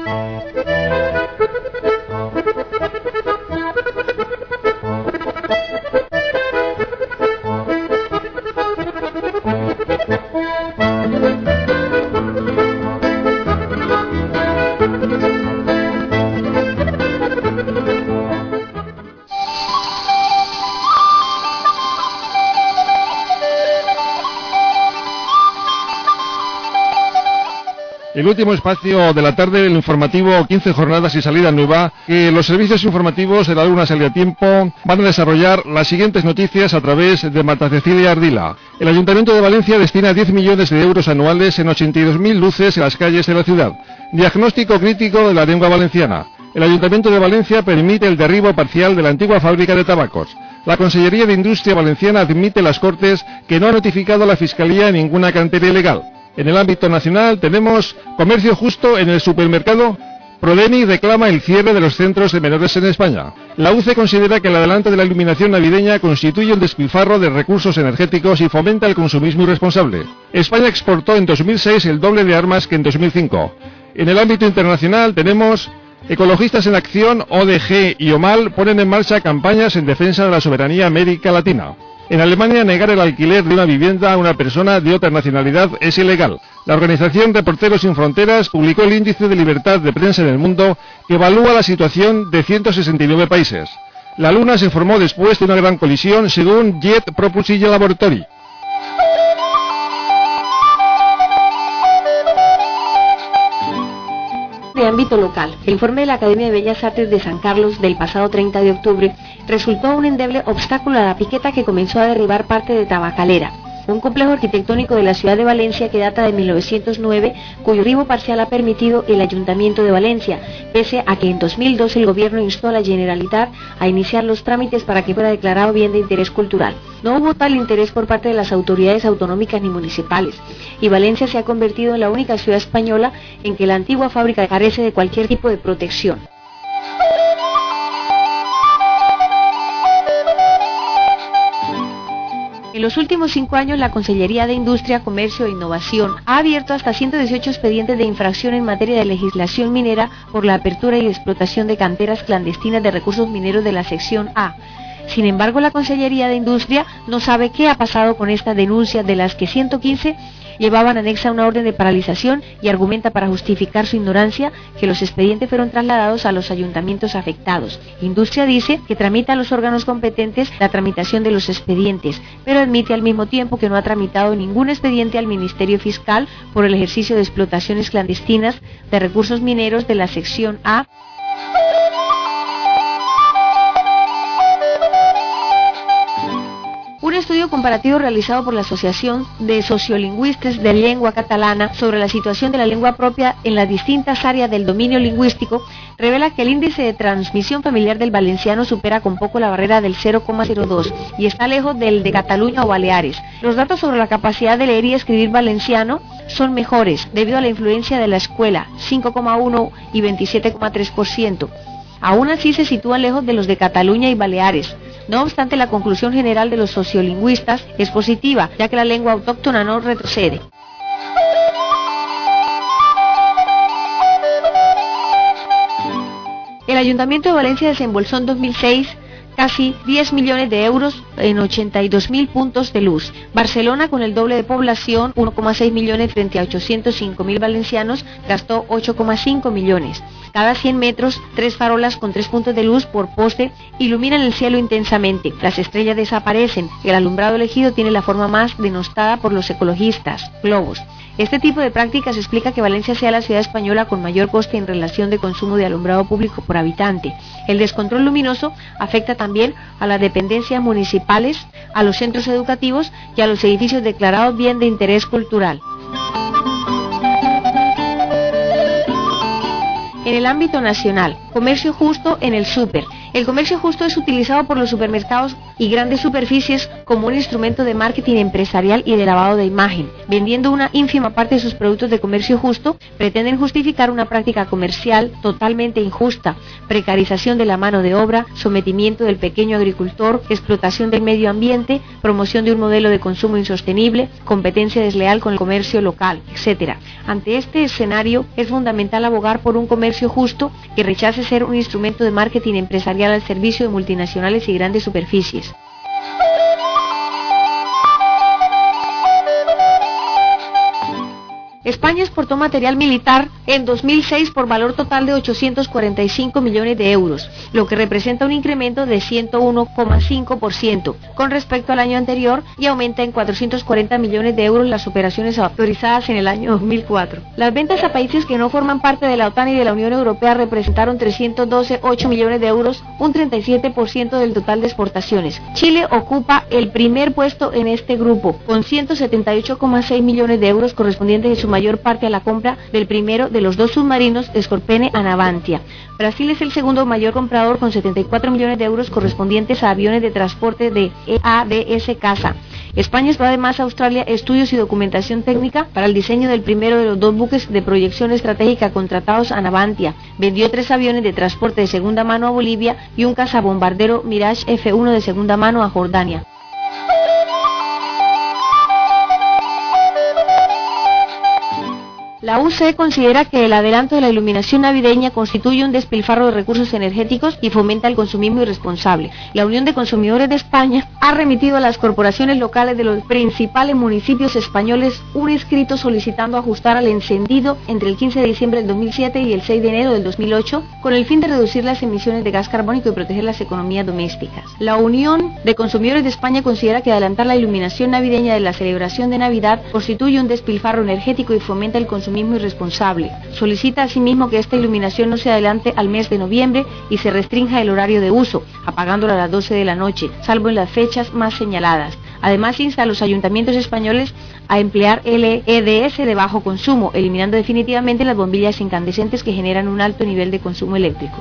El último espacio de la tarde, el informativo 15 jornadas y salida nueva, que los servicios informativos de la Luna Salida a Tiempo van a desarrollar las siguientes noticias a través de Marta Cecilia Ardila. El Ayuntamiento de Valencia destina 10 millones de euros anuales en 82.000 luces en las calles de la ciudad. Diagnóstico crítico de la lengua valenciana. El Ayuntamiento de Valencia permite el derribo parcial de la antigua fábrica de tabacos. La Consellería de Industria Valenciana admite las Cortes que no ha notificado a la Fiscalía ninguna cantera ilegal. En el ámbito nacional tenemos comercio justo en el supermercado. Prodeni reclama el cierre de los centros de menores en España. La UCE considera que el adelanto de la iluminación navideña constituye un despilfarro de recursos energéticos y fomenta el consumismo irresponsable. España exportó en 2006 el doble de armas que en 2005. En el ámbito internacional tenemos Ecologistas en Acción, ODG y OMAL ponen en marcha campañas en defensa de la soberanía América Latina. En Alemania, negar el alquiler de una vivienda a una persona de otra nacionalidad es ilegal. La organización Reporteros Sin Fronteras publicó el índice de libertad de prensa en el mundo que evalúa la situación de 169 países. La Luna se formó después de una gran colisión, según Jet Propulsion Laboratory. De ámbito local, el informe de la Academia de Bellas Artes de San Carlos del pasado 30 de octubre resultó un endeble obstáculo a la piqueta que comenzó a derribar parte de Tabacalera, un complejo arquitectónico de la ciudad de Valencia que data de 1909, cuyo derribo parcial ha permitido el Ayuntamiento de Valencia, pese a que en 2002 el gobierno instó a la Generalitat a iniciar los trámites para que fuera declarado bien de interés cultural. No hubo tal interés por parte de las autoridades autonómicas ni municipales, y Valencia se ha convertido en la única ciudad española en que la antigua fábrica carece de cualquier tipo de protección. En los últimos 5 años, la Consellería de Industria, Comercio e Innovación ha abierto hasta 118 expedientes de infracción en materia de legislación minera por la apertura y explotación de canteras clandestinas de recursos mineros de la sección A. Sin embargo, la Consellería de Industria no sabe qué ha pasado con estas denuncias, de las que 115 llevaban anexa una orden de paralización, y argumenta para justificar su ignorancia que los expedientes fueron trasladados a los ayuntamientos afectados. Industria dice que tramita a los órganos competentes la tramitación de los expedientes, pero admite al mismo tiempo que no ha tramitado ningún expediente al Ministerio Fiscal por el ejercicio de explotaciones clandestinas de recursos mineros de la sección A. Un estudio comparativo realizado por la Asociación de Sociolingüistes de Lengua Catalana sobre la situación de la lengua propia en las distintas áreas del dominio lingüístico revela que el índice de transmisión familiar del valenciano supera con poco la barrera del 0,02 y está lejos del de Cataluña o Baleares. Los datos sobre la capacidad de leer y escribir valenciano son mejores debido a la influencia de la escuela, 5,1 y 27,3%. Aún así se sitúan lejos de los de Cataluña y Baleares. No obstante, la conclusión general de los sociolingüistas es positiva, ya que la lengua autóctona no retrocede. El Ayuntamiento de Valencia desembolsó en 2006 casi 10 millones de euros en 82.000 puntos de luz. Barcelona, con el doble de población, 1,6 millones frente a 805.000 valencianos, gastó 8,5 millones. Cada 100 metros, 3 farolas con 3 puntos de luz por poste iluminan el cielo intensamente. Las estrellas desaparecen. El alumbrado elegido tiene la forma más denostada por los ecologistas, globos. Este tipo de prácticas explica que Valencia sea la ciudad española con mayor coste en relación de consumo de alumbrado público por habitante. El descontrol luminoso afecta también a las dependencias municipales, a los centros educativos y a los edificios declarados bien de interés cultural. En el ámbito nacional, comercio justo en el súper. El comercio justo es utilizado por los supermercados y grandes superficies como un instrumento de marketing empresarial y de lavado de imagen. Vendiendo una ínfima parte de sus productos de comercio justo, pretenden justificar una práctica comercial totalmente injusta, precarización de la mano de obra, sometimiento del pequeño agricultor, explotación del medio ambiente, promoción de un modelo de consumo insostenible, competencia desleal con el comercio local, etc. Ante este escenario, es fundamental abogar por un comercio justo que rechace ser un instrumento de marketing empresarial al servicio de multinacionales y grandes superficies. España exportó material militar en 2006 por valor total de 845 millones de euros, lo que representa un incremento de 101,5% con respecto al año anterior y aumenta en 440 millones de euros las operaciones autorizadas en el año 2004. Las ventas a países que no forman parte de la OTAN y de la Unión Europea representaron 312,8 millones de euros, un 37% del total de exportaciones. Chile ocupa el primer puesto en este grupo, con 178,6 millones de euros correspondientes en su mayor parte a la compra del primero de los dos submarinos Scorpene a Navantia. Brasil es el segundo mayor comprador con 74 millones de euros correspondientes a aviones de transporte de EADS Casa. España explotó además a Australia estudios y documentación técnica para el diseño del primero de los dos buques de proyección estratégica contratados a Navantia. Vendió 3 aviones de transporte de segunda mano a Bolivia y un cazabombardero Mirage F1 de segunda mano a Jordania. La UCE considera que el adelanto de la iluminación navideña constituye un despilfarro de recursos energéticos y fomenta el consumismo irresponsable. La Unión de Consumidores de España ha remitido a las corporaciones locales de los principales municipios españoles un escrito solicitando ajustar al encendido entre el 15 de diciembre del 2007 y el 6 de enero del 2008 con el fin de reducir las emisiones de gas carbónico y proteger las economías domésticas. La Unión de Consumidores de España considera que adelantar la iluminación navideña de la celebración de Navidad constituye un despilfarro energético y fomenta el consumismo irresponsable. Solicita asimismo que esta iluminación no se adelante al mes de noviembre y se restrinja el horario de uso, apagándola a las 12 de la noche, salvo en las fechas más señaladas. Además, insta a los ayuntamientos españoles a emplear LEDs de bajo consumo, eliminando definitivamente las bombillas incandescentes que generan un alto nivel de consumo eléctrico.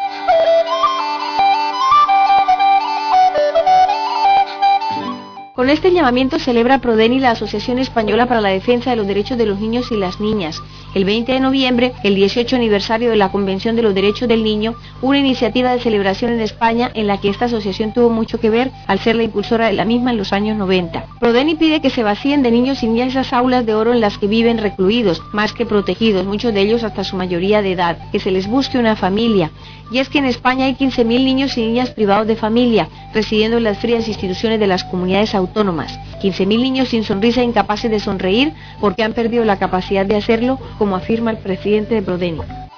Con este llamamiento celebra Prodeni, la Asociación Española para la Defensa de los Derechos de los Niños y las Niñas, el 20 de noviembre, el 18 aniversario de la Convención de los Derechos del Niño, una iniciativa de celebración en España en la que esta asociación tuvo mucho que ver al ser la impulsora de la misma en los años 90. Prodeni pide que se vacíen de niños y niñas esas aulas de oro en las que viven recluidos, más que protegidos, muchos de ellos hasta su mayoría de edad, que se les busque una familia. Y es que en España hay 15.000 niños y niñas privados de familia, residiendo en las frías instituciones de las comunidades autónomas. 15.000 niños sin sonrisa e incapaces de sonreír porque han perdido la capacidad de hacerlo, como afirma el presidente de Prodeni.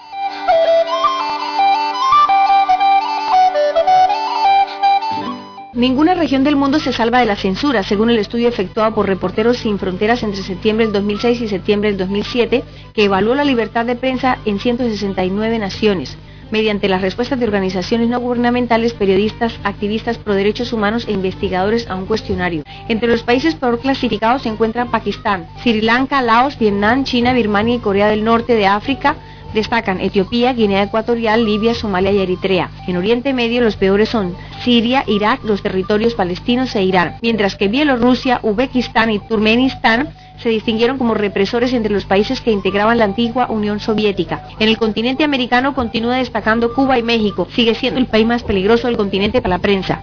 Ninguna región del mundo se salva de la censura, según el estudio efectuado por Reporteros Sin Fronteras entre septiembre del 2006 y septiembre del 2007, que evaluó la libertad de prensa en 169 naciones. Mediante las respuestas de organizaciones no gubernamentales, periodistas, activistas pro derechos humanos e investigadores a un cuestionario. Entre los países peor clasificados se encuentran Pakistán, Sri Lanka, Laos, Vietnam, China, Birmania y Corea del Norte de África. Destacan Etiopía, Guinea Ecuatorial, Libia, Somalia y Eritrea. En Oriente Medio los peores son Siria, Irak, los territorios palestinos e Irán, mientras que Bielorrusia, Uzbekistán y Turkmenistán se distinguieron como represores entre los países que integraban la antigua Unión Soviética. En el continente americano continúa destacando Cuba y México, sigue siendo el país más peligroso del continente para la prensa.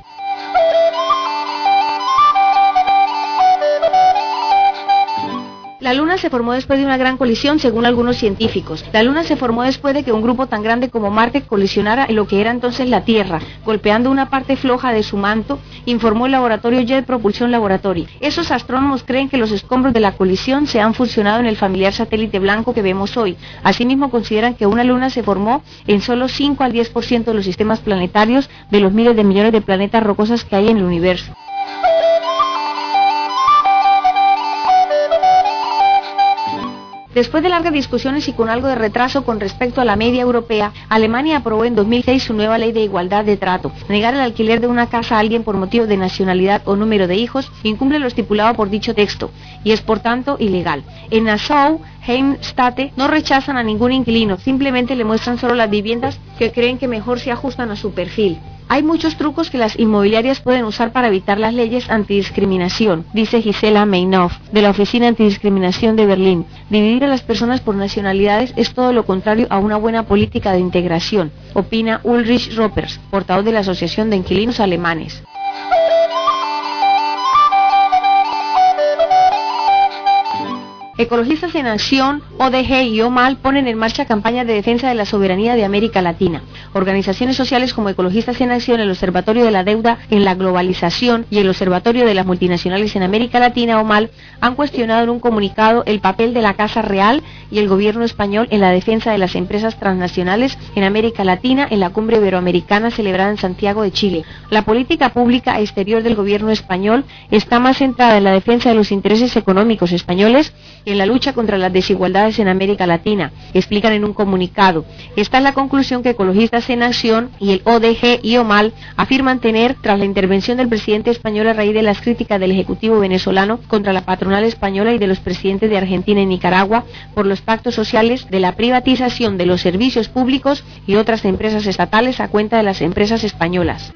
La Luna se formó después de una gran colisión, según algunos científicos. La Luna se formó después de que un grupo tan grande como Marte colisionara en lo que era entonces la Tierra, golpeando una parte floja de su manto, informó el laboratorio Jet Propulsion Laboratory. Esos astrónomos creen que los escombros de la colisión se han fusionado en el familiar satélite blanco que vemos hoy. Asimismo, consideran que una luna se formó en solo 5 al 10% de los sistemas planetarios de los miles de millones de planetas rocosos que hay en el universo. Después de largas discusiones y con algo de retraso con respecto a la media europea, Alemania aprobó en 2006 su nueva ley de igualdad de trato. Negar el alquiler de una casa a alguien por motivo de nacionalidad o número de hijos incumple lo estipulado por dicho texto y es por tanto ilegal. En Nassau, Heimstatte no rechazan a ningún inquilino, simplemente le muestran solo las viviendas que creen que mejor se ajustan a su perfil. Hay muchos trucos que las inmobiliarias pueden usar para evitar las leyes antidiscriminación, dice Gisela Meinhof, de la Oficina Antidiscriminación de Berlín. Dividir a las personas por nacionalidades es todo lo contrario a una buena política de integración, opina Ulrich Roppers, portavoz de la Asociación de Inquilinos Alemanes. Ecologistas en Acción, ODG y OMAL ponen en marcha campañas de defensa de la soberanía de América Latina. Organizaciones sociales como Ecologistas en Acción, el Observatorio de la Deuda en la Globalización y el Observatorio de las Multinacionales en América Latina, OMAL, han cuestionado en un comunicado el papel de la Casa Real y el gobierno español en la defensa de las empresas transnacionales en América Latina en la cumbre iberoamericana celebrada en Santiago de Chile. La política pública exterior del gobierno español está más centrada en la defensa de los intereses económicos españoles y en la lucha contra las desigualdades en América Latina, explican en un comunicado. Esta es la conclusión que Ecologistas en Acción y el ODG y OMAL afirman tener tras la intervención del presidente español a raíz de las críticas del Ejecutivo venezolano contra la patronal española y de los presidentes de Argentina y Nicaragua por los pactos sociales de la privatización de los servicios públicos y otras empresas estatales a cuenta de las empresas españolas.